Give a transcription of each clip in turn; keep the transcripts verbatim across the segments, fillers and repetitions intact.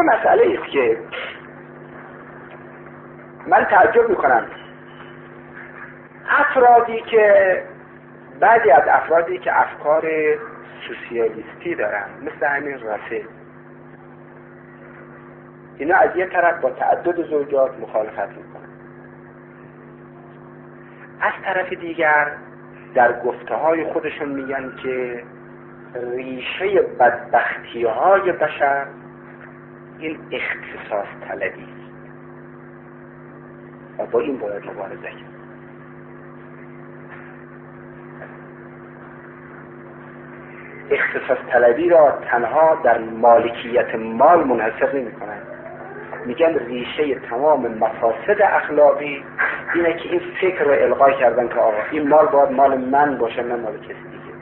مسئله است که من تعجب میکنم افرادی که بعضی از افرادی که افکار سوسیالیستی دارن مثل همین راسل، اینا از یک طرف با تعدد زوجات مخالفت میکنن، از طرف دیگر در گفته های خودشون میگن که ریشه بدبختی های بشر این اختصاص طلبی است و با این باید مبارزه کرد. اختصاص طلبی را تنها در مالکیت مال منحصر نمی کنند. میگن ریشه تمام مفاسد اخلاقی اینه که این فکر را القا کردن که آقا این مال باید مال من باشه نه مال کسی دیگه.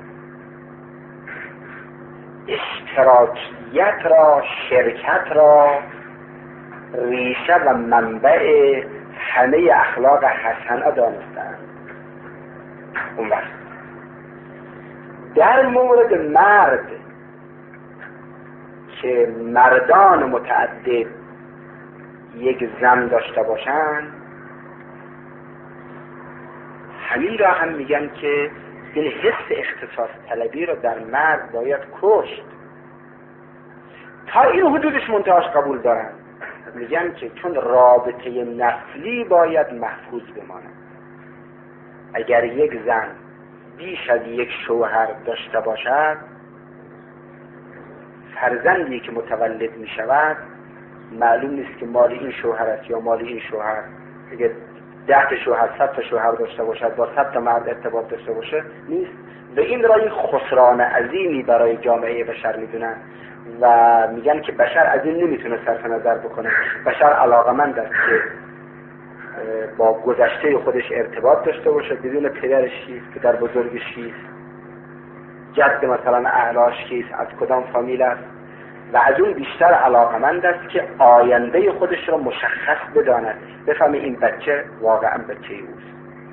اشتراکیت را، شرکت را ریشه و منبع همه اخلاق حسنه دانستند. اون وقت در مورد مرد که مردان متعدد یک زن داشته باشند، همین را هم میگن که این حس اختصاص طلبی را در مرد باید کشت. تا این حدودش منتهاش قبول دارن، میگن که چون رابطه نسلی باید محفوظ بماند، اگر یک زن بیش از یک شوهر داشته باشد، فرزندی که متولد می شود معلوم نیست که مال این شوهر است یا مال این شوهر. اگر ده تا شوهر، صد تا شوهر داشته باشد، با صد تا مرد ارتباط داشته باشه نیست. و این را یک خسران عظیمی برای جامعه بشر میدونن و میگن که بشر از این نمیتونه صرف نظر بکنه. بشر علاقمند است که با گذشته خودش ارتباط داشته باشه، بدون پدرش چیست، پدر بزرگش چیست، جد مثلا اهلاش کیست، از کدام فامیل است، و از اون بیشتر علاقمند است که آینده خودش را مشخص بداند، بفهمه این بچه واقعا بچه اوست.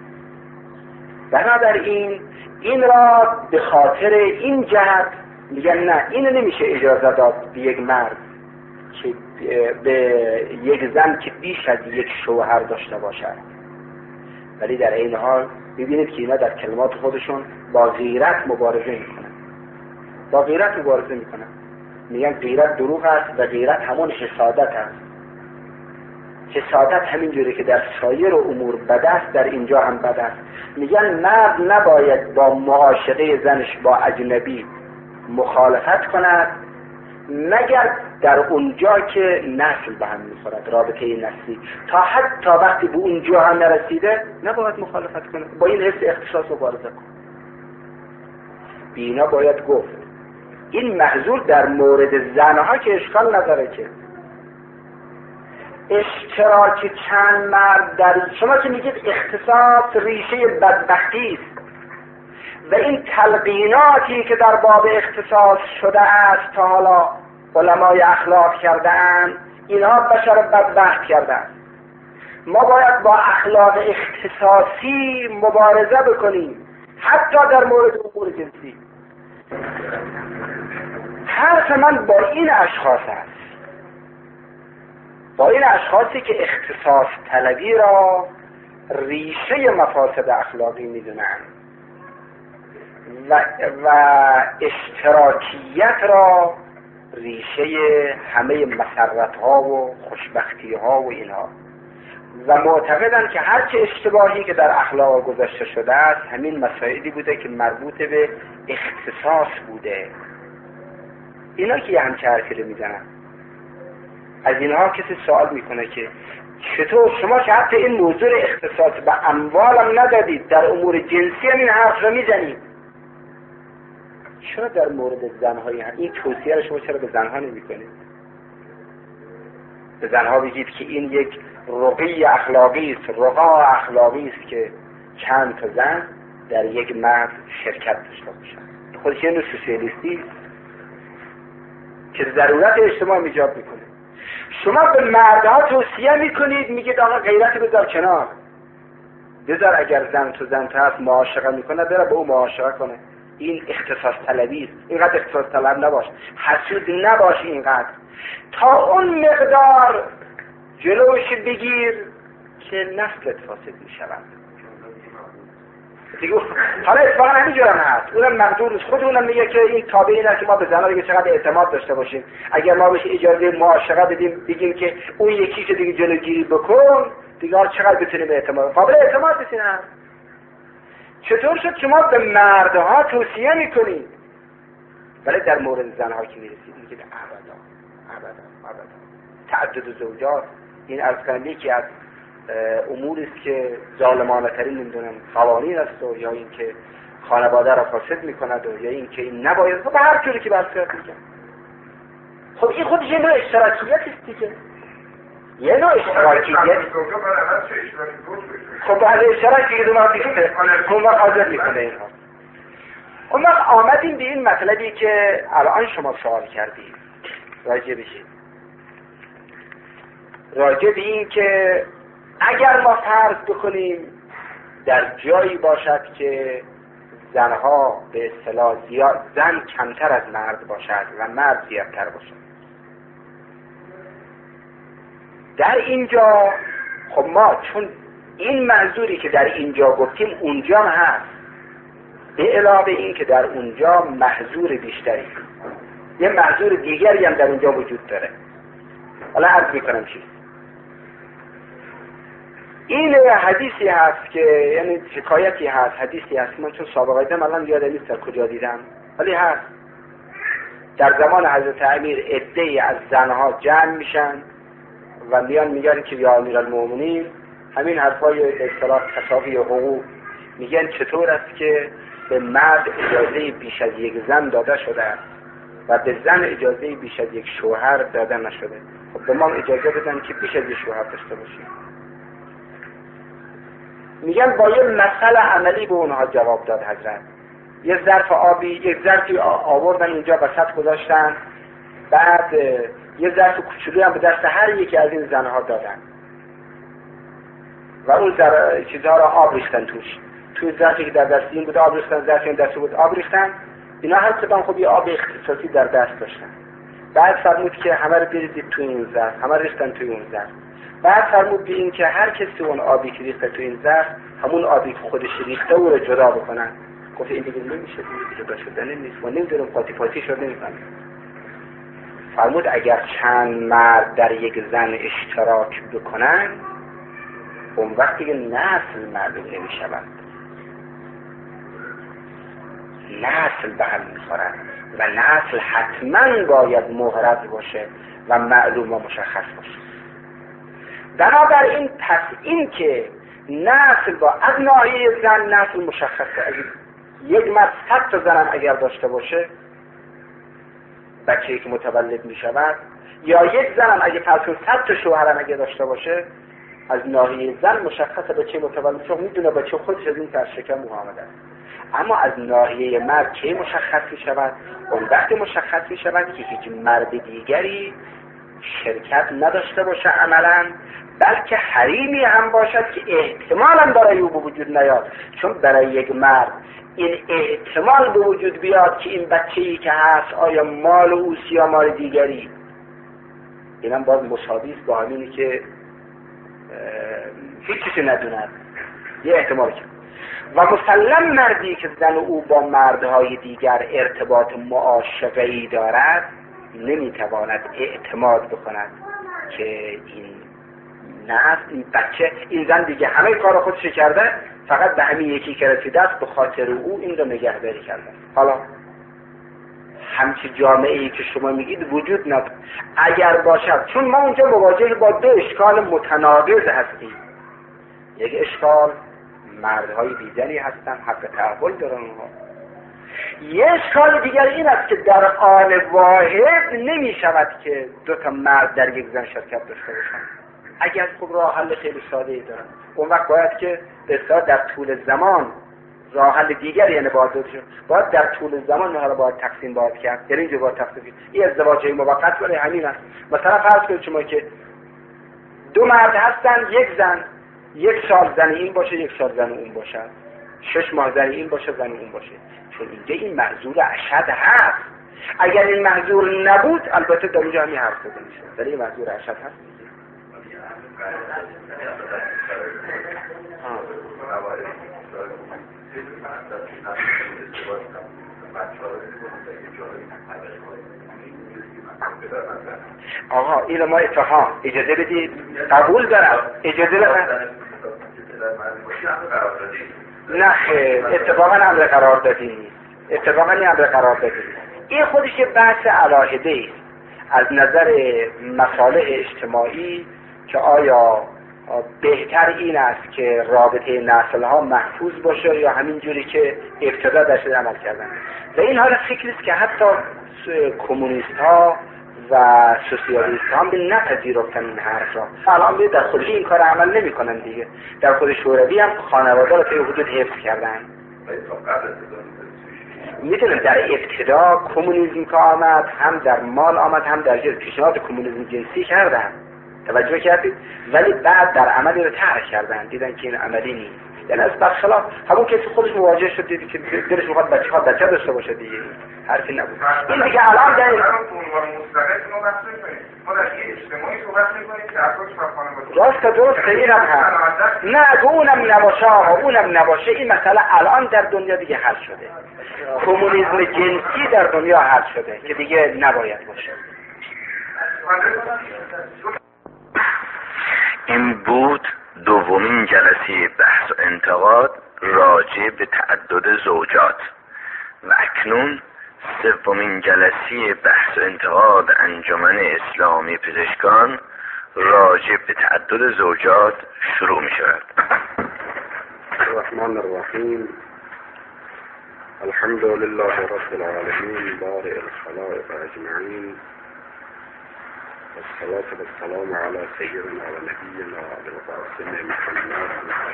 بنابراین این را به خاطر این جهت میگن نه، این نمیشه اجازه داد به یک مرد که به یک زن که بیش از یک شوهر داشته باشد. ولی در این حال ببینید که اینا در کلمات خودشون با غیرت مبارزه میکنن، با غیرت مبارزه میکنن. میگن غیرت دروغ است و غیرت همون حسادت است. حسادت همین جوری که در سایر امور بد است، در اینجا هم بد است. میگن مرد نباید با معاشقه زنش با اجنبی مخالفت کند مگر در اونجا که نسل به هم میخورد، رابطه نسلی. تا حتی وقتی به اونجا هم نرسیده نباید مخالفت کنه، با این حس اختصاص مبارزه کن. بینا باید گفت این محظور در مورد زنها که اشکال نداره که اشتراک چند مرد در شما که میگید اختصاص ریشه بدبختی است و این تلقیناتی که در باب اختصاص شده است تا حالا علمای اخلاق کرده اند، اینها بشر بدبخت کرده است. ما باید با اخلاق اختصاصی مبارزه بکنیم، حتی در مورد امور جنسی. حرف من با این اشخاص است، با این اشخاصی که اختصاص طلبی را ریشه مفاسد اخلاقی میدونند و, و اشتراکیت را ریشه همه مسرت ها و خوشبختی ها و اینها، و معتقدند که هر چه اشتباهی که در اخلاق گذاشته شده است همین مسائلی بوده که مربوط به اختصاص بوده. اینا که یه همچه حرفی رو میزنن، از اینها کسی سوال میکنه که چطور شما که حتی این موضوع اختصاص به اموالم ندادید، در امور جنسی هم این حرف رو میزنید، چرا در مورد زنهای هم این توصیه رو شما چرا به زنها نمی کنید؟ به زنها بگید که این یک رقی اخلاقی است، رقا اخلاقی است که چند تا زن در یک مرد شرکت داشته باشند. خودش یه نوع سوسیالیستی که ضرورت اجتماع ایجاد میکنه. شما به مردها توصیه میکنید، میگید آقا غیرت بذار کنار، بذار اگر زن تو زن تا هست معاشقه میکنه بره با اون معاشقه کنه، این اختصاص طلبی است. اینقدر اختصاص طلب نباش، حسود نباش اینقدر، تا اون مقدار جلوش بگیر که نسلت فاسد می شود. دیگه حالا اتفاقا همینجورم هست، اونم مقدور است. خود اونم میگه که این تابع این است که ما به زنها دیگه چقدر اعتماد داشته باشیم. اگر ما بهش اجازه معاشقه بدیم، بگیم که اون یکیشو دیگه جلوگیری بکن، دیگه چقدر بتونیم اعتماد قابل اعتماد بشین. چطور شد شما به مردها توصیه میکنید ولی در مورد زنها که میرسید میگید ابدا ابدا ابدا تعدد زوجات؟ این از کننده که از اموری است که ظالمانه ترین نمیدونم قوانین است، و یا این که خانواده را فاسد میکند، و یا این که این نباید، و به هر جوری که برصورت میگن. خب این خودش یه نوع اشتراکیت است دیگه، یه نوع اشتراکیت. خب بعد اشتراکی که دو دیگه اون وقت حاضر میکنه اینها. اون وقت آمدیم به این مطلبی که الان شما سوال کردید راجع بشید، راجع به این که اگر ما فرض بکنیم در جایی باشد که زنها به اصطلاح زیاد، زن کمتر از مرد باشد و مرد زیادتر باشد، در اینجا خب ما چون این منظوری که در اینجا گفتیم اونجا هست، به علاوه این که در اونجا محظور بیشتری، یه محظور دیگری هم در اونجا وجود داره. حالا عرض میکنم چی. این حدیثی هست که یعنی حکایتی هست، حدیثی هست، من چون سابقه دیدم الان یادم نیست در کجا دیدم، ولی هست در زمان حضرت امیر عده‌ای از زنها جمع میشن و میان میگن که یا امیرالمومنین، همین حرفای به اصطلاح تساوی حقوق، میگن چطور است که به مرد اجازه بیش از یک زن داده شده و به زن اجازه بیش از یک شوهر داده نشده. خب به ما اجازه بدن که بیش از یک شوهر داشته باشیم. میگن با یه مسئله عملی به اونها جواب داد حضرت. یه ظرف آبی، یک ظرفی آوردن اینجا وسط گذاشتن، بعد یه ظرف کوچولویی هم به دست هر یکی از این زنها دادن و اون در چیزها را آب ریختن توش. توی ظرفی که در دست این بود آب ریختن، ظرفی که دست بود آب ریختن. اینا هر کدام خب یه آب اختصاصی در دست داشتن. بعد فرمود که همه رو بریزید توی این ظرف، همه ریختن توی اون ظرف. بعد فرمود به این که هر کسی اون آبی که ریخته توی این ظرف، همون آبی که خودش ریخته او رو جدا بکنن. گفت این دیگه نمیشه، دیگه جدا شدن نیست، ما نمیدونم قاطی پاتی شد نمیفهمیم. فرمود اگر چند مرد در یک زن اشتراک بکنن، اون وقت دیگه نسل معلوم نمیشود، نسل به هم میخورن و نسل حتما باید محرز باشه و معلوم و مشخص باشه. بنابراین پس این که نسل با از ناحیه زن نسل مشخصه، اگر یک مرد صد تا زن اگر داشته باشه، بچه‌ای که متولد می شود، یا یک زن اگر فرض کنید صد تا شوهر اگر داشته باشه، از ناحیه زن مشخصه بچه متولد، چون میدونه بچه خودش از این تر شکم محمد است. اما از ناحیه مرد که مشخص می شود؟ اون وقت مشخص می شود که هیچ مرد دیگری شرکت نداشته باشه عملا، بلکه حریمی هم باشد که احتمالاً برای او به وجود نیاد. چون برای یک مرد این احتمال به وجود بیاد که این بچه‌ای که هست آیا مال اوست یا مال دیگری، اینم باز مساوی است با همینی که هیچ چیزی ندوند، یه احتمال که. و مسلم مردی که زن او با مردهای دیگر ارتباط معاشقه‌ای دارد، نمیتواند اعتماد بکند که این نه این بچه، این زن دیگه همه کار خودش کرده، فقط به همین یکی که رسیده است به خاطر او این رو نگهداری کرده. حالا همچی جامعه ای که شما میگید وجود نداره. اگر باشد، چون ما اونجا مواجه با دو اشکال متناقض هستیم. یک اشکال مردهای بیزنی هستن، حق تحول دارن اونها. یه اشکال دیگر این است که در آن واحد نمی شود که دو تا مرد در یک زن شرکت داشته باشن. اگر خب راه حل خیلی ساده ای دارن، اون وقت باید که به اصطلاح در طول زمان راه حل دیگر، یعنی باید داشته باید در طول زمان اونها رو باید تقسیم باید کرد. یعنی اینجا باید تقسیم کرد. این ازدواجی موقت برای همین است. مثلا فرض کنید شما که دو مرد هستن، یک زن، یک سال زن این باشه، یک سال زن اون باشه. شش ماه زن این باشه زن اون باشه، چون اینجا این معذور اشد هست. اگر این معذور نبود البته در اونجا همین حرف زده میشه، ولی این معذور اشد هست. آقا اینو ما اتفاق اجازه بدید، قبول دارم، اجازه بدید. نه خیر، اتفاقا امر قرار دادیم، اتفاقا این امر قرار دادیم. این خودش بحث علاهده است از نظر مصالح اجتماعی که آیا بهتر این است که رابطه نسل ها محفوظ باشه یا همین جوری که ابتدا درش عمل کردن. و این حال فکری است که حتی کمونیست ها و سوسیالیست ها هم نپذیرفتن این حرف را. الان در خود این کار عمل نمی کنن دیگه. در خود شوروی هم خانواده را تا حدود حفظ کردن. میدونم در ابتدا کمونیسم که آمد هم در مال آمد هم در جنس، پیشنهاد کمونیسم جنسی کردن، توجه کردید، ولی بعد در عملی رو ترک کردن، دیدن که این عملی نیست. یعنی از برخلاف همون کسی خودش مواجه شد دیدی که دلش میخواد بچه ها بچه داشته باشه دیگه، حرفی نبود. این دیگه الان در این راست درست اینم هست. نه اگه اونم نباشه آقا، اونم نباشه، این مسئله الان در دنیا دیگه حل شده. کمونیسم جنسی در دنیا حل شده که دیگه نباید باشه. این بود دومین جلسه بحث و انتقاد راجع به تعدد زوجات و اکنون سومین جلسه بحث و انتقاد انجمن اسلامی پزشکان راجع به تعدد زوجات شروع می شود. الرحمن الرحیم الحمد لله رب العالمین بارئ الخلائق اجمعین والصلاة والسلام على سيدنا ونبينا أبي القاسم محمد.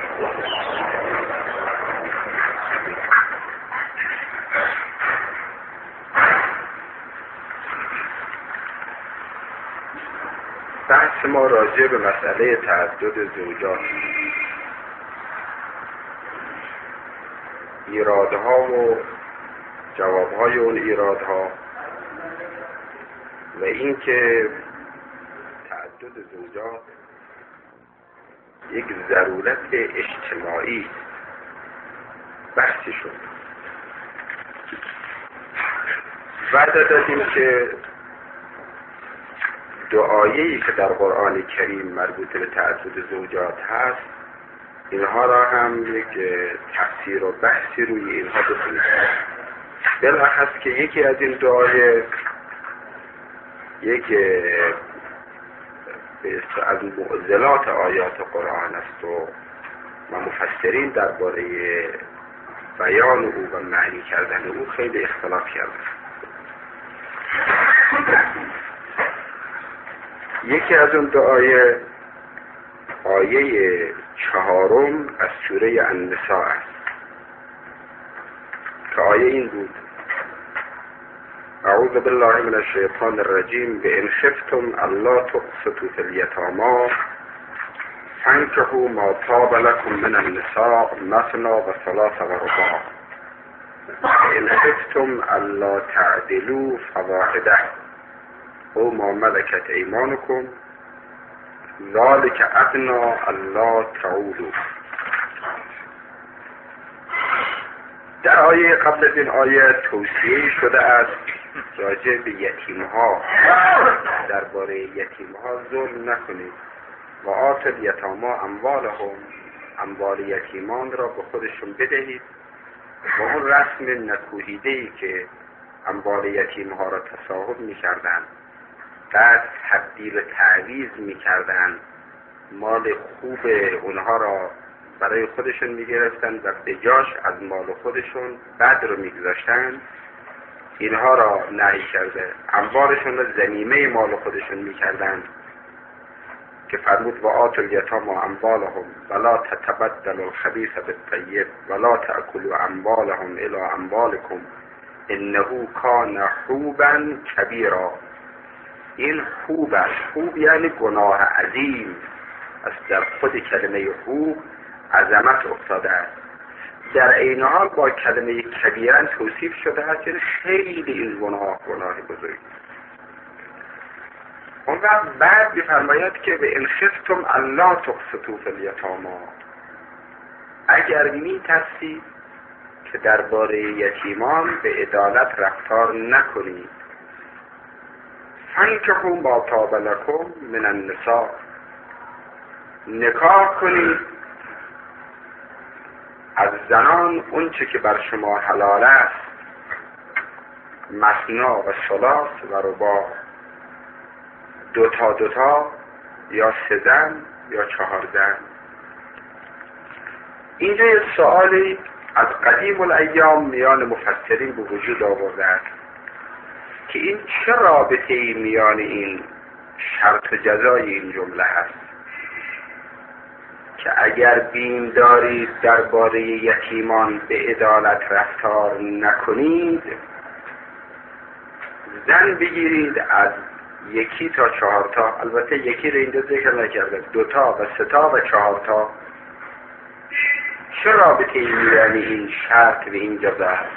بحث ما راجع به مسئله تعدد زوجات، ایرادها و جوابهای اون ایرادها و این که تعدد زوجات یک ضرورت اجتماعی بحثی شد. بعد دادیم که دو آیه‌ای که در قرآن کریم مربوط به تعدد زوجات هست، اینها را هم یک تفسیر و بحثی روی اینها بکنیم. بالاخص که یکی از این دو آیه یک از معضلات آیات قرآن است و مفسرین درباره بیان او و معنی کردن او خیلی اختلاف کردند. یکی از اون دو آیه آیه چهارم از سوره النساء است که آیه این بود: اعوذ بالله من الشیطان الرجیم بإن خفتم الا تقسطوا في اليتامى فانكحوا ما طاب لكم من النساء مثنى وثلاث ورباع وإن خفتم الا تعدلوا فواحدة او ما ملكت ایمانکم ذلك ادنی الا تعولوا. در آیه قبل از این آیه توصیه شده است راجع به یتیمها، درباره یتیمها ظلم نکنید و آت الیتامی اموالهم، اموال یتیمان را به خودشون بدهید و اون رسم نکوهیده‌ای که اموال یتیمها را تصاحب می‌کردند، بعد تبدیل تعویض می‌کردند، مال خوب اونها را برای خودشون می‌گرفتند و به جاش از مال خودشون بد رو می‌گذاشتند، اینها را نهی کرده. اموالشون را ضمیمه مال خودشون می‌کردند که فرمود و آتوا الیتامی اموالهم ولا تتبدلوا الخبیث بالطیب ولا تأکلوا اموالهم الی اموالکم انه کان حوبا کبیرا. این خوب است، خوب یعنی گناه عظیم است، در خود کلمه خوب عظمت افتاده است. در عین حال با کلمه کبیرن توصیف شده هست، یعنی خیلی این گناه گناه بزرگی. اون وقت بعد بفرماید که به ان خفتم الا تقسطوا فی الیتامی، اگر می ترسید که درباره یتیمان به عدالت رفتار نکنید، فانکحوا ما طاب لکم من النساء، نکاح کنید از زنان اون چه که بر شما حلال است، مثنا و ثلاث و رباع، دوتا دوتا یا سه زن یا چهار زن. اینجا یه سوالی از قدیم الایام میان مفسرین به وجود آورده است که این چه رابطه ای میان این شرط و جزای این جمله هست که اگر بیم دارید درباره یتیمان به عدالت رفتار نکنید، زن بگیرید از یکی تا چهار تا. البته یکی رو اینجا ذکر نکرده، دو تا و سه تا و چهار تا. چه رابطه ای میان این شرط و این جزا هست؟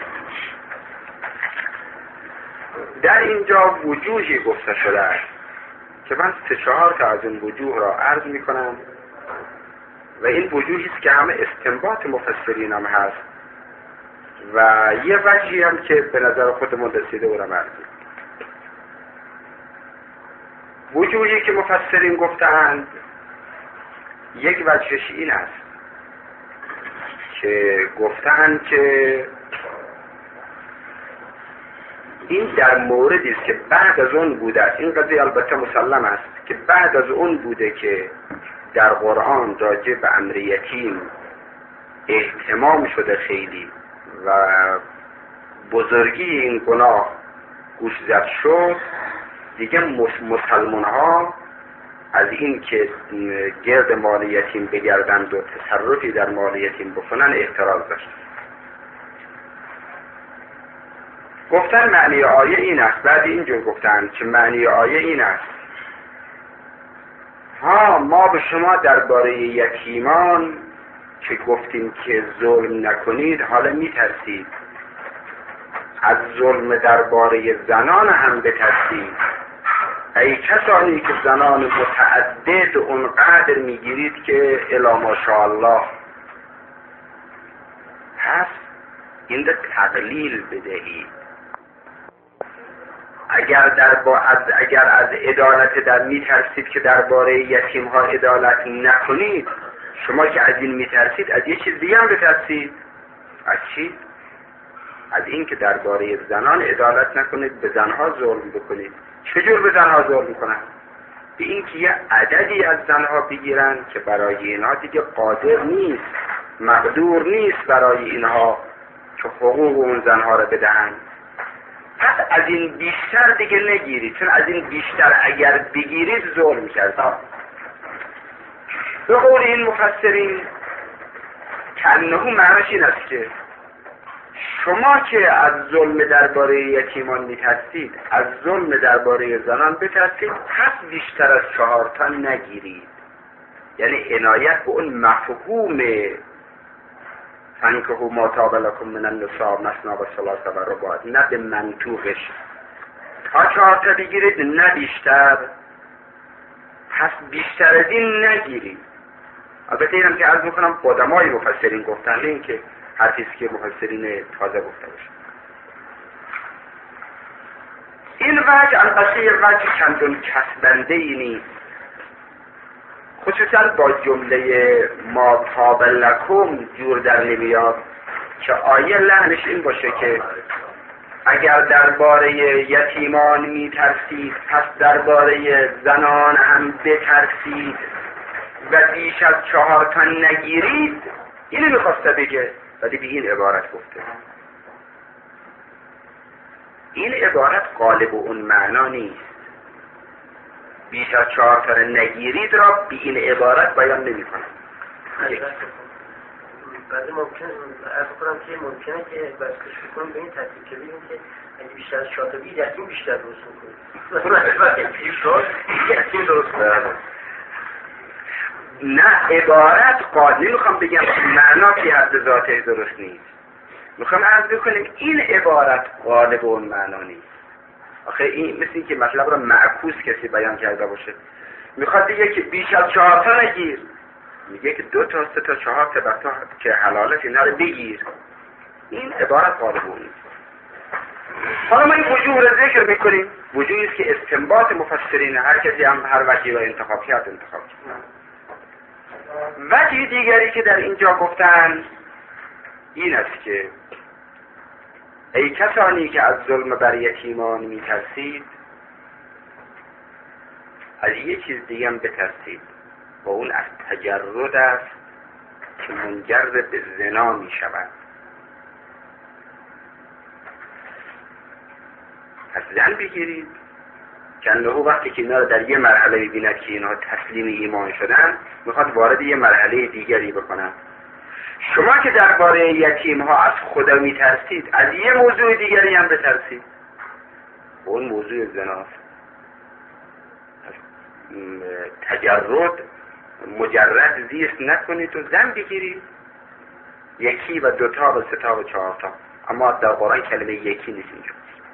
در اینجا وجوهی گفته شده است که من سه چهار تا از این وجوه را عرض می کنم و این وجوهی است که همه استنباط مفسرین هم هست و یه وجهی هم که به نظر خودمون رسیده او را عرض می کنم. وجوهی که مفسرین گفتند، یک وجهش این است که گفتند که این در موردی است که بعد از اون بوده است. این قضیه البته مسلم است که بعد از اون بوده که در قرآن راجع به امر یتیم اهتمام شده خیلی و بزرگی این گناه گوش زد شد. دیگه مسلمان ها از این که گرد مال یتیم بگردند و تصرفی در مال یتیم بکنن اعتراض داشت. گفتن معنی آیه این است، بعد اینجور گفتن که معنی آیه این است ها ما به شما درباره یتیمان که گفتیم که ظلم نکنید حالا میترسید، از ظلم درباره زنان هم بترسید. ای کسانی که زنان متعدد اونقدر میگیرید که الا ماشاءالله هست، این ده تقلیل بدهید. اگر در با از اگر از عدالت در میترسید که درباره یتیم ها عدالت نکنید، شما که از این میترسید از یه چیز دیگه هم بترسید. از چی؟ از این که درباره زنان عدالت نکنید، به زنها ظلم بکنید. چجور به زنها ظلم میکنن؟ به این که یه عددی از زنها بگیرن که برای اینها دیگه قادر نیست، مقدور نیست برای اینها که حقوق اون زنها را بدهن. پس از این بیشتر دیگه نگیرید، چون از این بیشتر اگر بگیرید ظلم کرد. به قول این مفسرین کنهو معنیش این است که شما که از ظلم درباره یتیمان میترسید، از ظلم درباره زنان بترسید، پس بیشتر از چهار تا نگیرید. یعنی عنایت به اون مفهوم فانکحوا ما طاب لکم من النساء مثنی و ثلاث و رباع، نه به منطوقش. تا چهار تا بگیرید نه بیشتر، پس بیشتر از این نگیرید. البته اینم که عرض میکنم قدمای مفسرین گفتن، این که حرفیست که مفسرین تازه گفته باشه. این وجه البته یه وجه چندون کسبنده ای نیست، خصوصا با جمله ما طاب لکم جور در نمیاد که آیه لحنش این باشه که اگر درباره یتیمان میترسید پس درباره زنان هم بترسید و بیش از چهار تا نگیرید. اینو میخواسته بگه ولی به این عبارت گفته. این عبارت غالب اون معنا نیست. بیش از چهار تا نگیرید را به این عبارت بیان نمی کنم. بعد ممکن ارز کنم که ممکنه که بسکش بکنیم به این ترتیب که بگیم که اگه بیشتر از چهار تا بگید یتیم بیشتر درست میکنیم. یتیم درست کنیم. نه عبارت قادر نمیخوام بگم معنا که حد ذاته درست نیست، میخوام عرض بکنیم این عبارت غالب اون معنا نیست. آخه این مثل این که مطلب را معکوس کسی بیان کرده باشه، میخواد دیگه که بیش از چهار تا نگیر، میگه که دو تا سه تا چهار تا بختا که حلاله اینا رو بگیر. این عبارت غالب اون نیست. حالا ما این وجوه رو ذکر میکنیم، وجوهی است که استنباط مفسرین هر کسی هم هر وجهی را انتخاب کرد انتخاب کرد. وجه دیگری که در اینجا گفتن این است که ای کسانی که از ظلم بر یتیمان میترسید، از یک چیز دیگه هم بترسید و اون از تجرد است که منجر به زنا می شود. از زن بگیرید که انه وقتی که اینا رو در یه مرحله ببیند که اینا تسلیم ایمان شدن، میخواد وارد یه مرحله دیگری بکنن. شما که درباره یتیم ها از خدا میترسید، از یه موضوع دیگری هم بترسید، اون موضوع زناست. تجرد مجرد زیست نکنید و زن بگیرید، یکی و دوتا و ستا و چهارتا، اما در قرآن کلمه یکی نیست اینجا.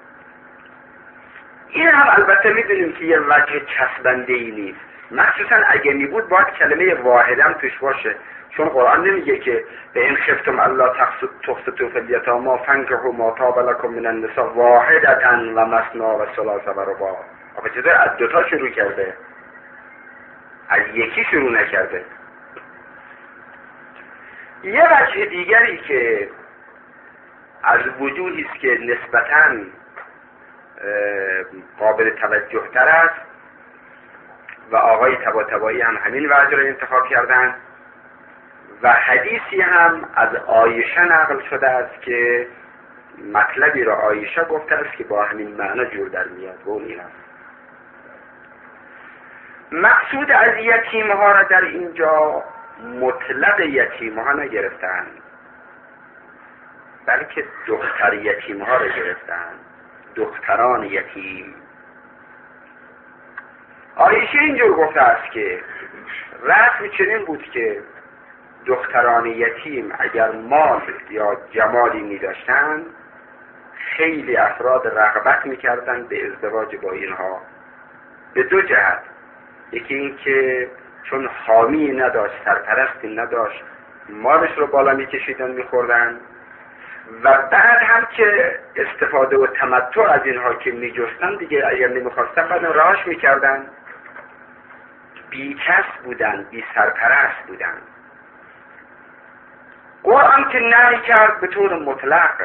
این هم البته میدونیم که یه وجه چسبنده ای نیست، مخصوصا اگه می بود باید کلمه واحدم توش باشه، چون قرآن نمیگه که به این خفتم الله تقسطوا فی الیتامی فانکحوا ما طاب لکم من النساء واحدة و مثنا و ثلاث و رباع. آخه چطور از دوتا شروع کرده، از یکی شروع نکرده. یه وجه دیگری که از وجوهی است که نسبتاً قابل توجه تر است و آقای طباطبایی هم همین وجه را انتخاب کردن و حدیثی هم از عایشه نقل شده است که مطلبی را عایشه گفته است که با همین معنا جور در میاد و اون این است. مقصود از یتیم ها را در اینجا مطلق یتیم ها نگرفتن، بلکه دختر یتیم ها را گرفتن، دختران یتیم. عایشه اینجور گفته است که رسم چنین بود که دختران یتیم اگر مال یا جمالی می داشتن، خیلی افراد رغبت می کردن به ازدواج با اینها، به دو جهت. یکی این که چون حامی نداشت، سرپرستی نداشت، مالش رو بالا می کشیدن می خوردن، و بعد هم که استفاده و تمتع از اینها که می جستن دیگه اگر نمی خواستن بعد راهش می کردن. بی کس بودن، بی سرپرست بودن. قرآن که نهی کرد به طور مطلق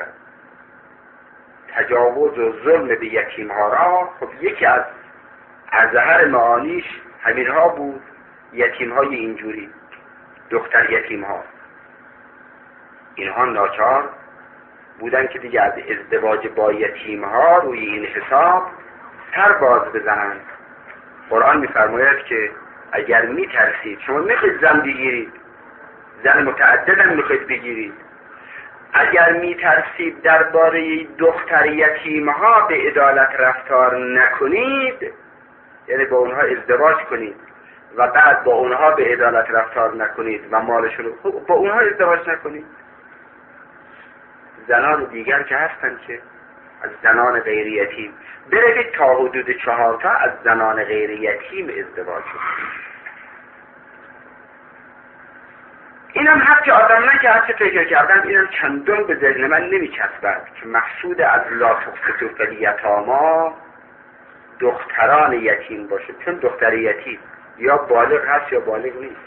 تجاوز و ظلم به یتیم ها را، خب یکی از اظهر معانیش همین ها بود، یتیم های اینجوری، دختر یتیم ها. اینها ناچار بودن که دیگه از ازدواج با یتیم ها روی این حساب سر باز بزنند. قرآن میفرماید که اگر میترسید، شما میخواید زن بگیرید، زن متعدد هم میخواید بگیرید، اگر میترسید درباره دختر یتیم ها به عدالت رفتار نکنید، یعنی با اونها ازدواج کنید و بعد با اونها به عدالت رفتار نکنید و مالشون رو با اونها ازدواج نکنید، زنان دیگر که هستن که از زنان غیر یتیم بروید تا حدود چهار تا از زنان غیر یتیم ازدواج کنید. اینم حتی آدم نه که حتی فکر کردم، اینم چندان به ذهن من نمیچسبد که مقصود از لا تقسطوا فی الیتامی دختران یتیم باشه، چون دختر یتیم یا بالغ هست یا بالغ نیست.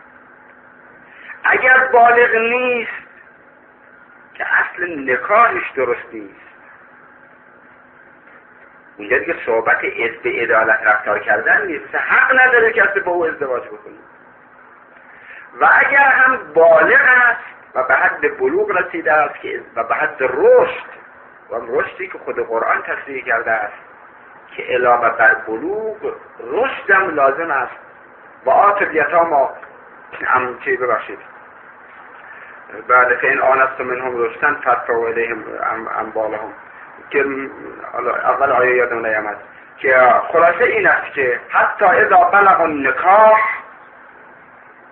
اگر بالغ نیست که اصل نکاحش درست نیست، اونجا دیگه صحبت به عدالت رفتار کردن نیست، حق نداره کسی با او ازدواج بکنه. و اگر هم بالغ است و به حد بلوغ رسیده است که و به حد رشد، و رشدی که خود قرآن تصریح کرده است که علاوه بر بلوغ رشدم لازم است. و آت الیتامی هم چی ببخشید بعد که این آنست منهم رشدن فدفعوا الیهم اموالهم، که اول آیه یادم نیامد که خلاصه این است که حتی اذا بلغ النکاح،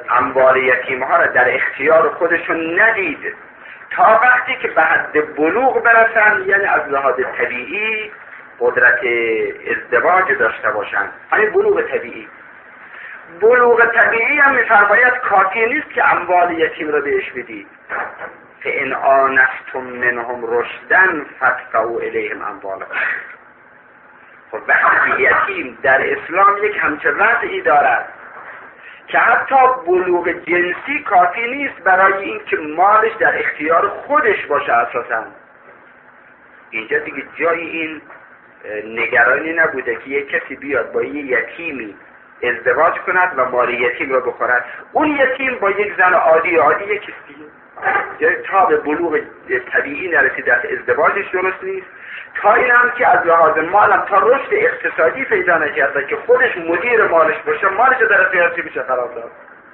اموال یتیم ها را در اختیار خودشون ندید تا وقتی که به حد بلوغ برسن، یعنی از لحاظ طبیعی قدرت ازدواج داشته باشند. همین بلوغ طبیعی. بلوغ طبیعی هم می‌فرماید کافی نیست که اموال یتیم را بهش بدید. فإن آنستم منهم رشدا فادفعوا الیهم اموالهم. خب وقتی یتیم در اسلام یک همچه وضعی دارد که حتی بلوغ جنسی کافی نیست برای این که مالش در اختیار خودش باشه اساسا. اینجا دیگه جای این نگرانی نبوده که یک کسی بیاد با یه یتیمی ازدواج کند و مال یتیم رو بخورد. اون یتیم با یک زن عادی عادی یک کسی تا به بلوغ طبیعی نرسید، از ازدواجش درست نیست. تا این هم که از لحاظ مالم تا رشد اقتصادی پیدا نکرده که خودش مدیر مالش باشه، مالش در اختیارش میشه قرار داد.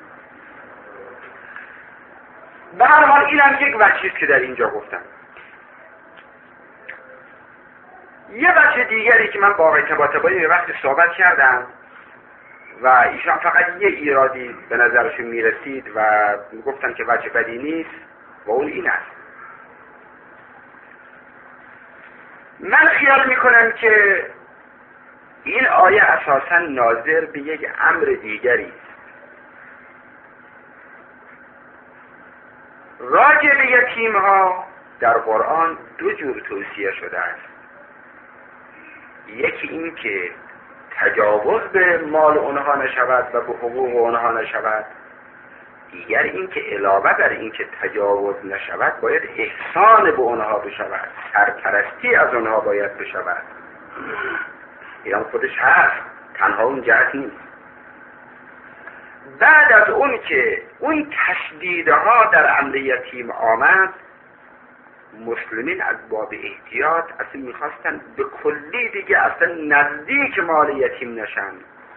به هر حال این هم یک وجهی است که در اینجا گفتم. یه وجه دیگری که من با آقای طباطبایی وقتی صحبت کردم و ایشان فقط یه ایرادی به نظرشون میرسید و گفتن که وجه بدی نیست و اون این است. من خیال میکنم که این آیه اساساً ناظر به یک امر دیگری است. راجع به یتیم ها در قرآن دو جور توصیه شده است. یکی این که تجاوز به مال اونها نشود و به حقوق اونها نشود. دیگر این که علاوه بر این که تجاوز نشود باید احسان به اونها بشود، سرپرستی از اونها باید بشود. این خودش هست، تنها اون جهت نیست. بعد از اون که اون تشدیدها در امر یتیم آمد، مسلمین از باب احتیاط اصلا میخواستن به کلی دیگه اصلا نزدیک مال یتیم نشن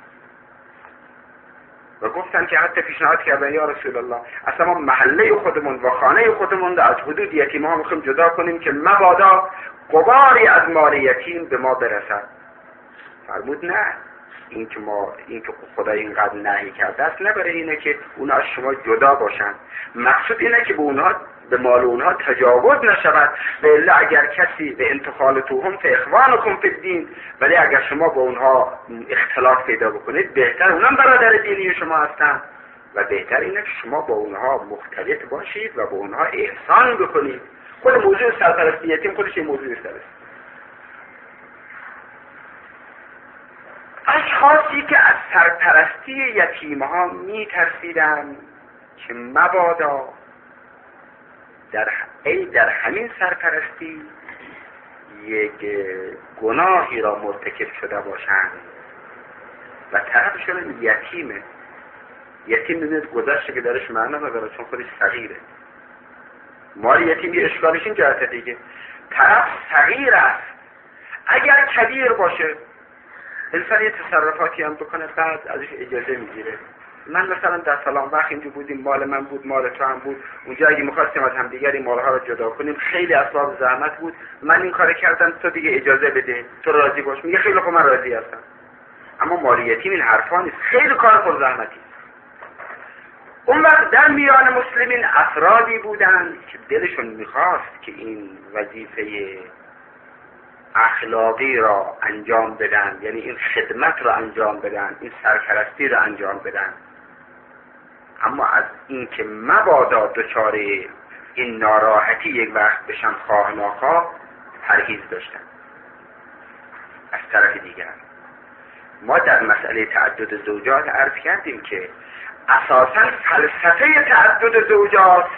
و گفتن که حتی پیشنهاد کردن یا رسول الله اصلا ما محله خودمون و خانه خودمون از حدود یتیم ها میخوایم جدا کنیم که مبادا غباری از مال یتیم به ما برسد. فرمود نه، این که ما این که خدا اینقدر نهی کرده است نه برای اینه که اونها از شما جدا باشن، مقصود اینه که به اونها به مال اونها تجاوز نشود. بله اگر کسی به انتخالتوهم فاخوانکم فی الدین، ولی اگر شما با اونها اختلاف پیدا بکنید بهتر، اونم برادر دینی شما هستن و بهتر اینه که شما با اونها مختلط باشید و با اونها احسان بکنید. خود موضوع سرپرستی یتیم خودش این موضوع است. اشخاصی که از سرپرستی یتیمها می ترسیدن که مبادا در ای در همین سرپرستی یک گناهی را مرتکب شده باشند و طرفشون یتیمه. یتیم ببینید گذشته که درش معنا نداره چون خودش صغیره. مال یتیمی اشکالش این جهته دیگه، طرف صغیر است. اگر کبیر باشه انسان یه تصرفاتی هم بکنه بعد ازش اجازه میگیره. من مثلا در سلام وقت اینجا بودیم، مال من بود مال تو هم بود، اونجا اگه میخواستیم از هم دیگری مالها رو جدا کنیم خیلی اسباب زحمت بود، من این کار کردم تو دیگه اجازه بده، تو راضی باش. میگه خیلی خوب من راضی هستم. اما مال یتیم این حرفا نیست، خیلی کار پر زحمتی. اون وقت در میان مسلمین افرادی بودن که دلشون میخواست که این وظیفه اخلاقی را انجام بدن، یعنی این خدمت را انجام بدن، این سرپرستی را انجام بدن، اما از این که مبادا دچار این ناراحتی یک وقت بشن خواه ناخواه پرهیز داشتن. از طرف دیگر ما در مسئله تعدد زوجات عرض کردیم که اساساً فلسفه تعدد زوجات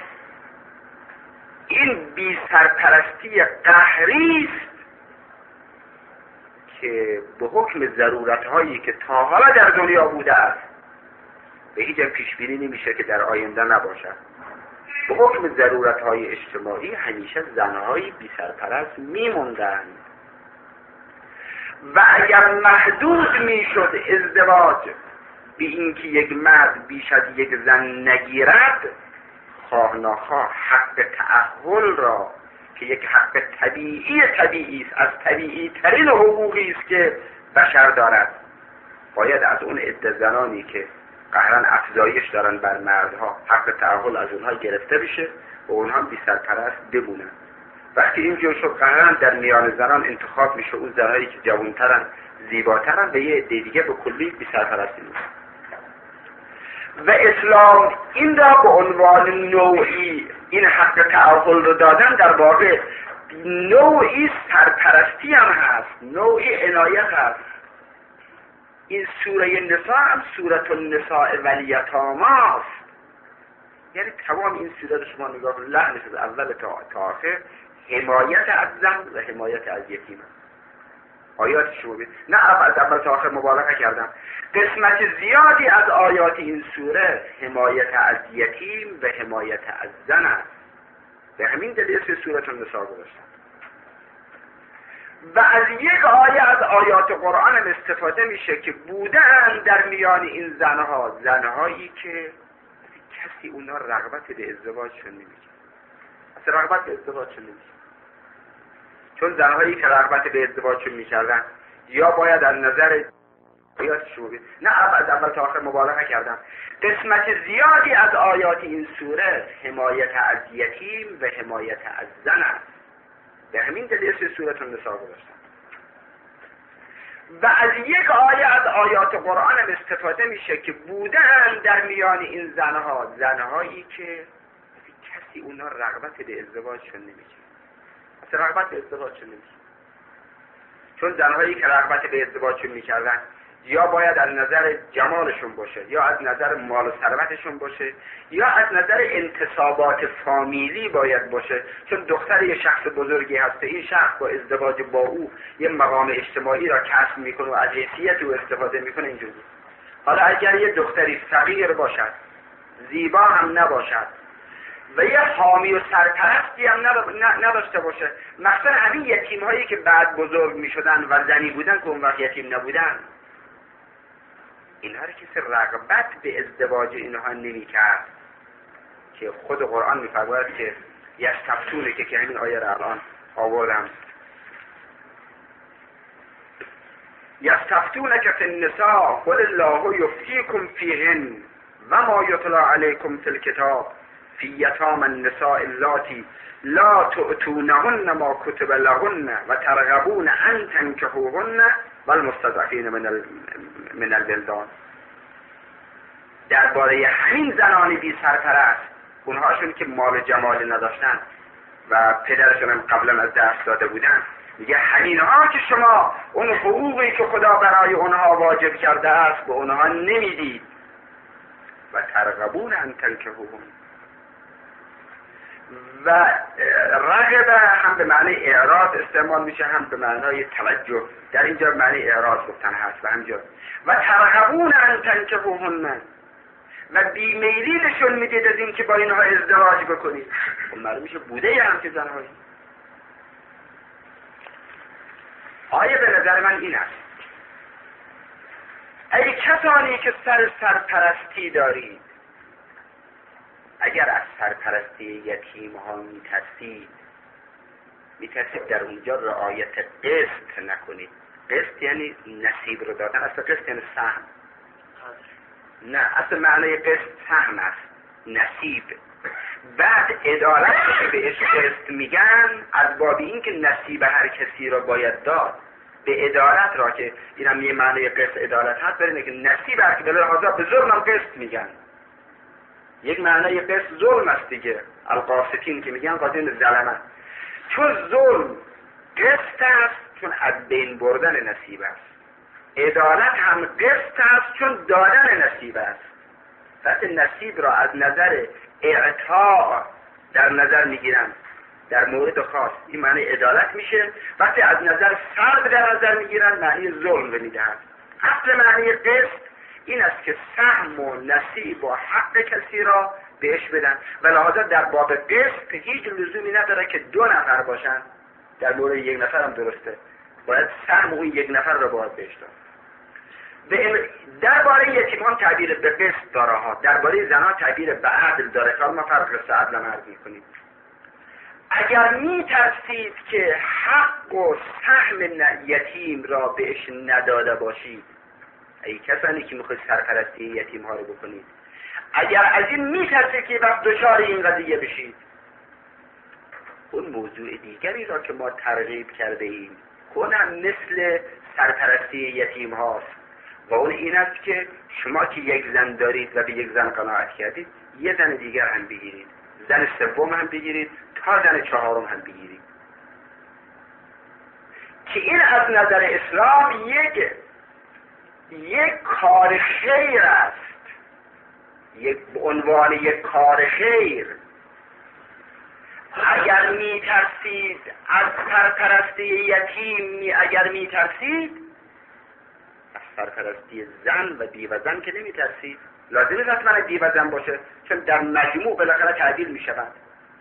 این بی سرپرستی قهری است که به حکم ضرورت‌هایی که تا حالا در دنیا بوده است به هیچ جای پیش بینی نمیشه که در آینده نباشد. به حکم ضرورت‌های اجتماعی همیشه زن‌های بی سرپرست می‌موندند و اگر محدود میشد ازدواج به اینکه یک مرد بیش از یک زن نگیرد، خواه ناخواه حق تأهل را که یک حق طبیعی طبیعی است، از طبیعی ترین حقوقی است که بشر دارد، باید از اون عده زنانی که قهرن افزایش دارن بر مردها، حق تعقل از اونها گرفته بشه و اونها بی سرپرست بمونن. وقتی اینجور شد قهرن در میان زنان انتخاب میشه اون زنهایی که جوانترن، زیباترن، به یه عده دیگه به کلی بی سرپرستی میشه. و اسلام این را به عنوان نوعی این حق تعقل رو دادن، در واقع نوعی سرپرستی هم هست، نوعی عنایت هست. این سوره نساء هم سورة النساء والیتاما است. یعنی تمام این سوره رو شما نگاه کنید، لحنش از اول تا آخر حمایت از زن و حمایت از یتیم. آیات شما بید نه از اول تا آخر مبالغه کردم. قسمت زیادی از آیات این سوره حمایت از یتیم و حمایت از زن است. به همین دلیل اسم سورة النساء گذاشتم. و از یک آیه از آیات قرآن هم استفاده میشه که بودن در میان این زنها زنهایی که کسی اونا رغبت به ازدواجشون نمیشه، اصلا رغبت به ازدواجشون نمیشه. چون زنهایی که رغبت به ازدواجشون میکردن یا باید از نظر آیات شما نه از اول تا آخر مبالغه کردم، قسمت زیادی از آیات این سوره حمایت از یتیم و حمایت از زن است. به همین دلیل اسم سورة النساء گذاشتم. و از یک آیه از آیات قرآن هم استفاده میشه که بودن در میان این زنها زنهایی که کسی اونا رغبت به ازدواجشون نمیشه، اصلا رغبت به ازدواجشون نمیشه. چون زنهایی که رغبت به ازدواجشون میکردن یا باید از نظر جمالشون باشه، یا از نظر مال و ثروتشون باشه، یا از نظر انتصابات فامیلی باید باشه. چون دختر یه شخص بزرگی هسته، این شخص با ازدواج با او یه مقام اجتماعی را کسب میکنه و از حیثیت او استفاده میکنه اینجوری. حالا اگر یه دختری فقیر باشد، زیبا هم نباشد و یه حامی و سرپرستی هم نداشته باشه، مثلا همین یتیم هایی که بعد بزرگ میشدن و زنی بودن که اون وقت یتیم نبودن، اینها رو کسی رغبت به ازدواج اینها نمی کرد که خود قرآن می فرماید که یستفتونه که که همین آیه را الان آوردم، یستفتونه که فی النساء قل الله یفتیکم فیهن و ما یتلا علیکم فی الکتاب فی یتام النساء اللاتی لا تؤتونهن ما کتب لهن و ترغبون ان تنکحوهن والمستضعفین من ال... من البلدان. درباره همین زنان بی سرپرست، اونهاشون که مال جمال نداشتن و پدرشون هم قبلا از دست داده بودن، میگه همینها که شما اون حقوقی که خدا برای اونها واجب کرده است به اونها نمیدید و ترغبون ان تنکحوهن. و رغبه هم به معنی اعراض استعمال میشه، هم به معنای توجه. در اینجا معنی اعراض گفتن هست و همجا و ترغبون ان تنکحوهن و بیمیلی نشون میدید از این که با اینها ازدواج بکنید. خب معلوم میشه بوده یه هم که زنهایی. آیه به نظر من این است: ای کسانی که سر سرپرستی دارید، اگر از سرپرستی یتیم ها میترسید، میترسید در اونجا رعایت قسط نکنید. قسط یعنی نصیب رو دادن، اصلا قسط یعنی سهم. نه، اصلا معنی قسط سهم است، نصیب. بعد عدالت که بهش قسط میگن از باب این که نصیب هر کسی رو باید داد. به عدالت را که اینم یه معنی قسط عدالت هست، برینه که نصیب هر که به لحاظا به ظلم هم قسط میگن. یک معنی قسط ظلم است دیگه، القاسطین که میگن قاضین ظلمه. چون ظلم قسط است چون از بین بردن نصیب است، عدالت هم قسط است چون دادن نصیب است. پس نصیب را از نظر اعطاء در نظر میگیرن در مورد خاص، این معنی عدالت میشه. وقتی از نظر فرد در نظر میگیرن معنی ظلم رو میدهند. اصل معنی قسط این است که سهم و نصیب و حق کسی را بهش بدن و لحاظا در باب قسط هیچ لزومی نداره که دو نفر باشن. در مورد یک نفر هم درسته، باید سهم اون یک نفر را باید بهش داد. درباره یتیمان تعبیر به قسط داره ها، درباره زنان تعبیر به عدل داره که ما فرق قسط عدل هم عرض میکنیم. اگر می ترسید که حق و سهم یتیم را بهش نداده باشید، ای کسانی که میخواید سرپرستی یتیم ها رو بکنید، اگر از این میترسید که وقت دچار این قضیه بشید، اون موضوع دیگری را که ما ترغیب کرده ایم کنم مثل سرپرستی یتیم هاست و اون این است که شما که یک زن دارید و به یک زن قناعت کردید، یه زن دیگر هم بگیرید، زن سوم هم بگیرید، تا زن چهارم هم بگیرید، که این از نظر اسلام یک یک کار خیر است، یک به عنوان یک کار خیر. اگر می ترسید از سرپرستی یتیم، اگر می ترسید از سرپرستی زن و بیوه زن که نمی ترسید، لازم نیست حتما بیوه زن باشه، چون در مجموع بالاخره تعدیل می شود.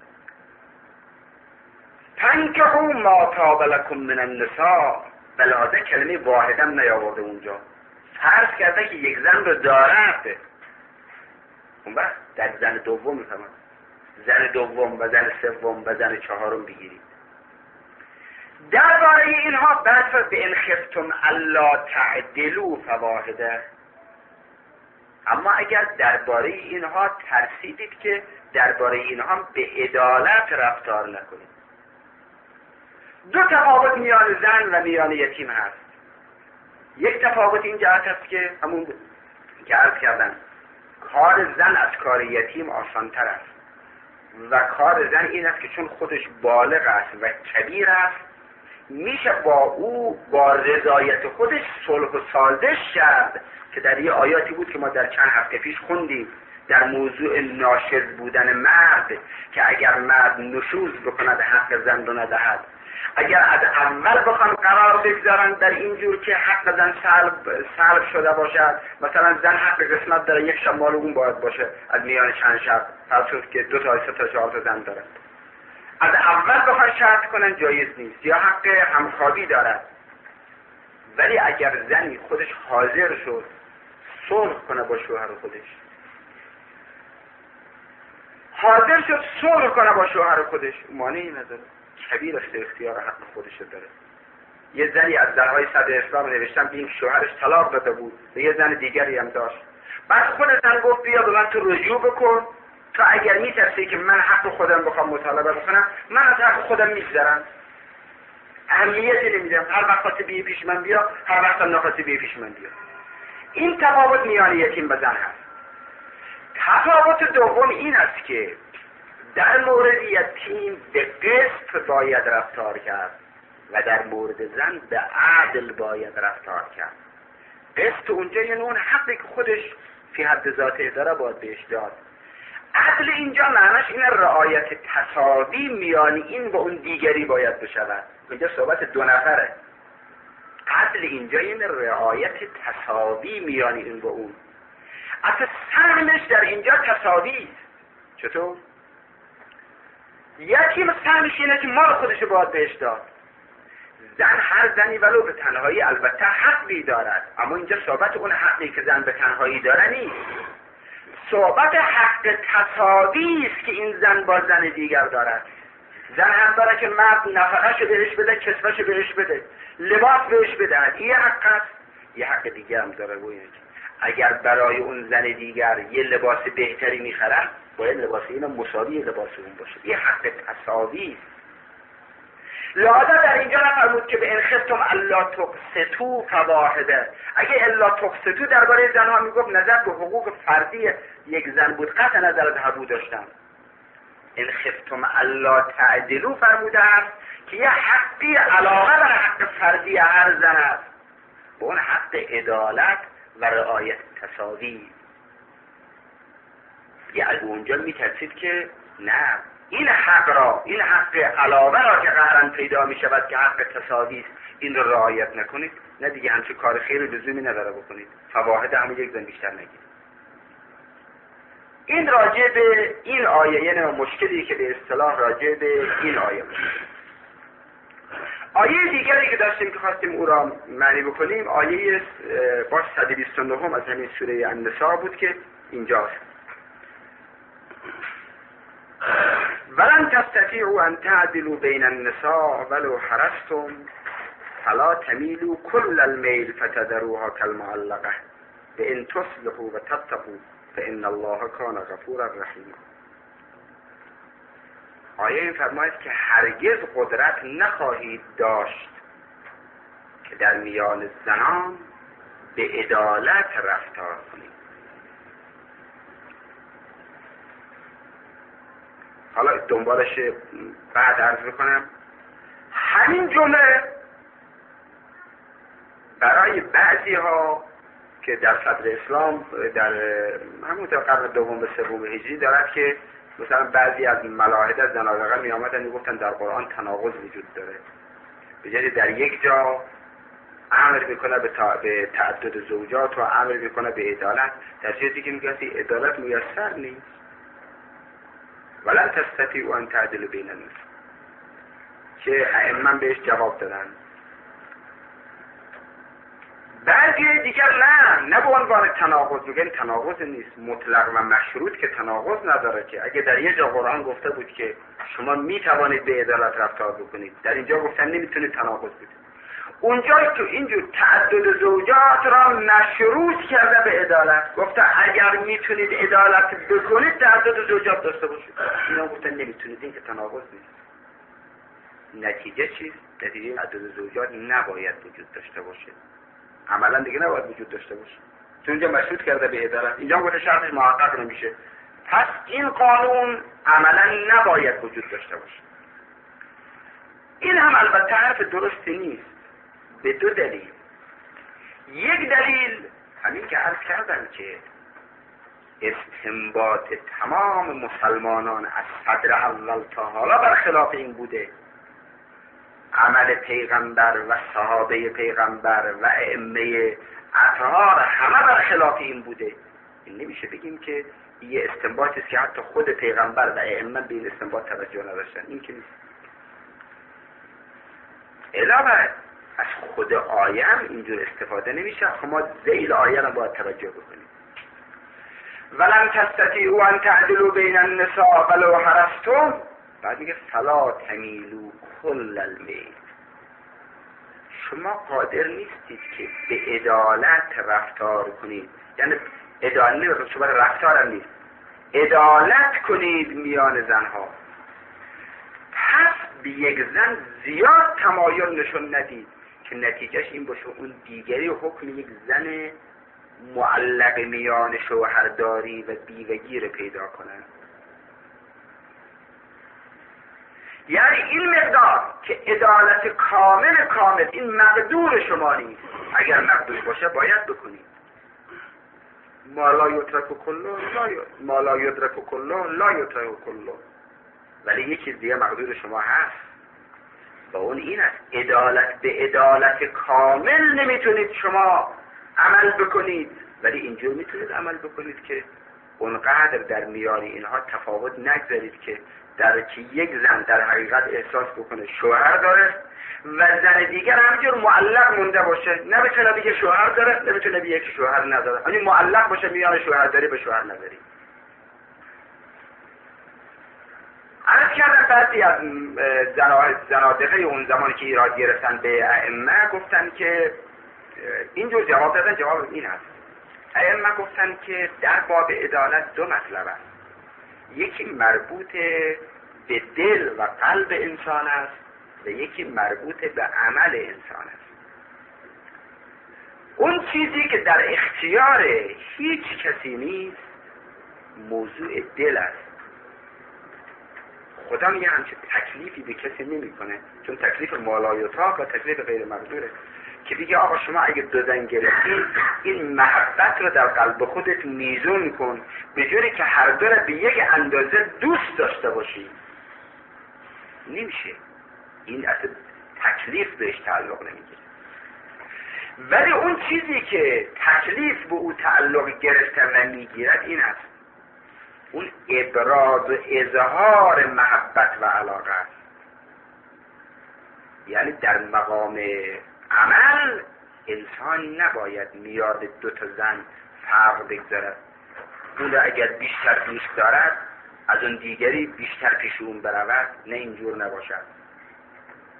تنکحوا ما طاب لکم من النساء، بلاده کلمه واحدم نیاورده اونجا، فرض کرده که یک زن رو دارد، اون وقت در زن دوم میفهمد، زن دوم و زن سوم و زن چهارم بگیرید. درباره اینها بعد به ان خفتم الا تعدلوا فواحده، اما اگر درباره اینها ترسیدید که درباره اینها به عدالت رفتار نکنید. دو تفاوت میان زن و میان یتیم هست. یک تفاوت این جهت است که همون که عرض کردن، کار زن از کار یتیم آسانتر است و کار زن این است که چون خودش بالغ است و کبیر است، میشه با او با رضایت خودش صلح و سازش کرد، که در یه آیاتی بود که ما در چند هفته پیش خوندیم در موضوع ناشز بودن مرد، که اگر مرد نشوز بکند حق زن رو ندهد، اگر از اول بخوان قرار بگذارن در اینجور که حق زن سلب, سلب شده باشد، مثلا زن حق قسمت داره، یک شب مال اون باید باشه از میان چند شب، فرض که دو تا سه تا چهار تا زن داره، از اول بخوان شرط کنن جایز نیست، یا حق همخوابی دارد. ولی اگر زنی خودش حاضر شد صلح کنه با شوهر خودش، حاضر شد صلح کنه با شوهر خودش، مانعی نداره، کبیر است، اختیار حق خودش داره. یه زنی از زنهای صدر اسلام نوشتم ببین شوهرش طلاق داده بود و یه زن دیگری هم داشت، بعد خود زن گفت بیا به من تو رجوع بکن، تا اگر میترسی که من حق خودم بخوام مطالبه بکنم، من از حق خودم میگذرم، اهمیتی نمیدم، هر وقت خاطر بیه پیش من بیا، هر وقت نخواستی بیه پیش من بیا. این تفاوت میان یتیم و زن هست. تفاوت دوم این است که در مورد یتیم به قسط باید رفتار کرد و در مورد زن به عدل باید رفتار کرد. قسط اونجا یعنی اون حقی که خودش فی حد ذاته داره باید بهش داد. عدل اینجا معناش این رعایت تساوی میان این و اون دیگری باید بشود. اینجا صحبت دو نفره. عدل اینجا این رعایت تساوی میان این و اون. اصلا سهمش در اینجا تساوی است. چطور؟ یتیم سهمش اینه که مال خودش باید بهش داد. زن هر زنی ولو به تنهایی البته حقی دارد، اما اینجا صحبت اون حقی که زن به تنهایی داره نیست. صحبت حق تساوی است که این زن با زن دیگر دارد. زن هم داره که مرد نفقه‌شو بهش بده، کسبه‌شو بهش بده، لباس بهش بده، این حق است. یه حق دیگر هم داره، و اینه که اگر برای اون زن دیگر یه لباس بهتری میخرن، باید لباس اینا مساوی لباس اون باشه. یه حق تساوی است. لذا در اینجا نفرمود که به ان خفتم الا تقسطوا فواحده. اگه الا تقسطوا درباره زنها میگفت نظر به حقوق فردی یک زن بود، قطع نظر به حقوق داشتن. ان خفتم الا تعدلوا فرموده است که یه حقی علاوه بر حق فردی هر زن است، به اون حق عدالت و رعایت تساوی. یعنی اونجا میترسید که نه، این حق را، این حق علاوه را که قهرن پیدا می شود که حق تساوی است، این را رعایت نکنید، نه دیگه همچه کار خیر لزومی نداره بکنید. فواحد همه یک زن بیشتر نگید. این راجع به این آیه، یعنی مشکلی که به اصطلاح راجع به این آیه بود. آیه دیگری که داشتیم که خواستیم او را معنی بکنیم، آیه باش صد و بیست و نه از همین سوره النساء بود که اینجاست. ولن تستطيعوا ان تعدلوا بين النساء ولو حرصتم فلا تميلوا كل الميل فتذروها كالمعلقة. به ان تصلحوا و تتقوا فان الله کان غفورا رحیما. آیه این فرماید که هرگز قدرت نخواهید داشت که در میان زنان به عدالت رفتار کنید. حالا دنبالش بعد عرض میکنم. همین جمله برای بعضی ها که در صدر اسلام در همون قرن دوم به سوم هجری دارد که مثلا بعضی از ملاحده زنادقه می آمدن می گفتن در قرآن تناقض وجود داره، به جای در یک جا امر میکنه به, تا... به تعدد زوجات و امر میکنه به عدالت، در جای دیگه میگه عدالت میسر نیست. ولن تستطیعوا ان تعدلوا بین النساء که ائمه بهش جواب دادن. بعضی دیگر نه نه به عنوان تناقض میگن تناقض نیست، مطلق و مشروط که تناقض نداره. که اگه در یه جا قرآن گفته بود که شما میتوانید به عدالت رفتار بکنید، در اینجا گفتن نمیتونید تناقض بدید. اونجا تو اینجور تعدد زوجات را مشروط کرده به عدالت، گفته اگر میتونید عدالت بکنید تعدد زوجات داشته باشید. اینا گفتن نمیتونید، این که تناقض نیست. نتیجه چیست؟ نتیجه تعدد زوجات نباید وجود داشته باشه، عملا دیگه نباید وجود داشته باشه، چون اینجا مشروط کرده به عدالت، اینجا گفته شرطش محقق نمیشه، پس این قانون عملا نباید وجود داشته باشه. این هم البته حرف درستی نیست به دو دلیل. یک دلیل همین که عرض کردم که استنباط تمام مسلمانان از صدر اول تا حالا برخلاف این بوده، عمل پیغمبر و صحابه پیغمبر و ائمه اطهار همه برخلاف این بوده. این نمیشه بگیم که یه استنباطی است که حتی خود پیغمبر و ائمه به این استنباط توجه نداشتن، این که نیست. علاوه از خود آیه هم اینجور استفاده نمیشه، خب ما ذیل آیه را باید توجه بکنیم. ولن تستطیعوا ان تعدلوا بین النساء ولو حرصتم، بعد میگه فلا تمیلوا کل المیل. شما قادر نیستید که به عدالت رفتار کنید، یعنی عدالت شما رفتار هم نیست، عدالت کنید میان زنها. پس به یک زن زیاد تمایل نشون ندید که نتیجهش این باشه اون دیگری حکم یک زن معلق میان شوهرداری و بیوگی رو پیدا کنن. یعنی این مقدار که عدالت کامل کامل این مقدور شما نیست، اگر مقدور باشه باید بکنید. ما لا یترک کله ما لا یدرک کله لا یترک کله، ولی یه چیز دیگه مقدور شما هست، با اون این است عدالت به عدالت کامل نمیتونید شما عمل بکنید، ولی اینجور میتونید عمل بکنید که اونقدر در میان اینها تفاوت نگذارید که در که یک زن در حقیقت احساس بکنه شوهر داره و زن دیگر همینجور معلق مونده باشه، نمیتونه بگه شوهر داره، نمیتونه بگه که شوهر نداره، یعنی معلق باشه میان شوهر داری به شوهر نداری. عرض کردم بعضی از زنادقه اون زمانی که ایراد گرفتن به ائمه گفتن که اینجور جواب دادن، جواب این هست. ائمه گفتن که در باب عدالت دو مطلب است، یکی مربوط به دل و قلب انسان است و یکی مربوط به عمل انسان است. اون چیزی که در اختیار هیچ کسی نیست موضوع دل است. خدا میگه همچه تکلیفی به کسی نمی کنه، چون تکلیف مالایوتاق و تکلیف غیر مقدوره، که بگه آقا شما اگه دو زن گرفتی این محبت رو در قلب خودت میزون کن به جوری که هر دو رو به یک اندازه دوست داشته باشی. نمیشه، این اصلا تکلیف بهش تعلق نمیگیره. ولی اون چیزی که تکلیف به او تعلق گرفته و میگیرد این است، اون ابراز و اظهار محبت و علاقه است. یعنی در مقام عمل انسان نباید میاد دو تا زن فرق بگذارد، اون را اگر بیشتر دوست دارد از اون دیگری بیشتر پیش اون برود، نه اینجور نباشد.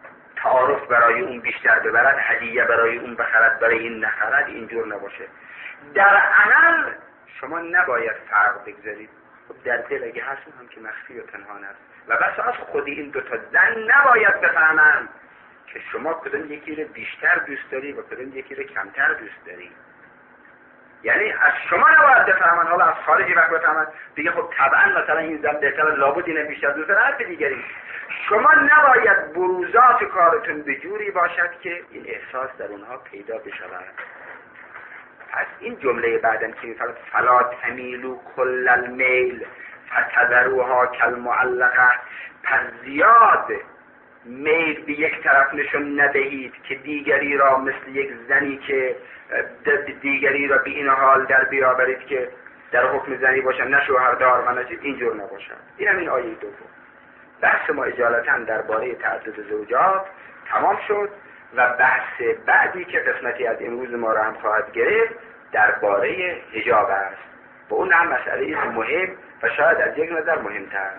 تعارف برای اون بیشتر ببرد، هدیه برای اون بخرد برای این نخرد، اینجور نباشه. در عمل شما نباید فرق بگذارید. خب در دل اگه هست هم که مخفی و پنهان است و بس از خود این دوتا زن نباید بفهمند که شما کدوم یکی رو بیشتر دوست داری و کدوم یکی رو کمتر دوست داری. یعنی از شما نباید بفهمن، حالا از خارجی وقت بفهمن دیگه خب طبعا مثلا این زن بهتر لابد اینه بیشتر دوست داره حرف دیگری. شما نباید بروزات کارتون به جوری باشد که این احساس در اونها پیدا بشود. پس این جمله بعدم که میفرد فلا تمیلو کل المیل فتذروها کالمعلقه، پس زیاد میل به یک طرف نشون ندهید که دیگری را مثل یک زنی که دیگری را به این حال در بیاورید که در حکم زنی باشن، نه شوهردار و نه اینجور نباشن. این همین آیه دوم. بحث ما اجالتا درباره تعدد زوجات تمام شد و بحث بعدی که قسمتی از امروز ما را هم خواهد گرفت درباره حجاب است. و اون هم مسئله مهم و شاید از یک نظر مهمتر.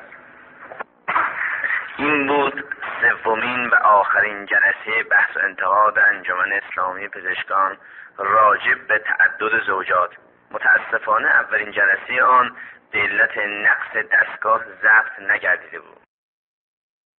این بود سومین و آخرین جلسه بحث و انتقاد انجمن اسلامی پزشکان راجع به تعدد زوجات. متاسفانه اولین جلسه آن به علت نقص دستگاه ضبط نگردیده بود.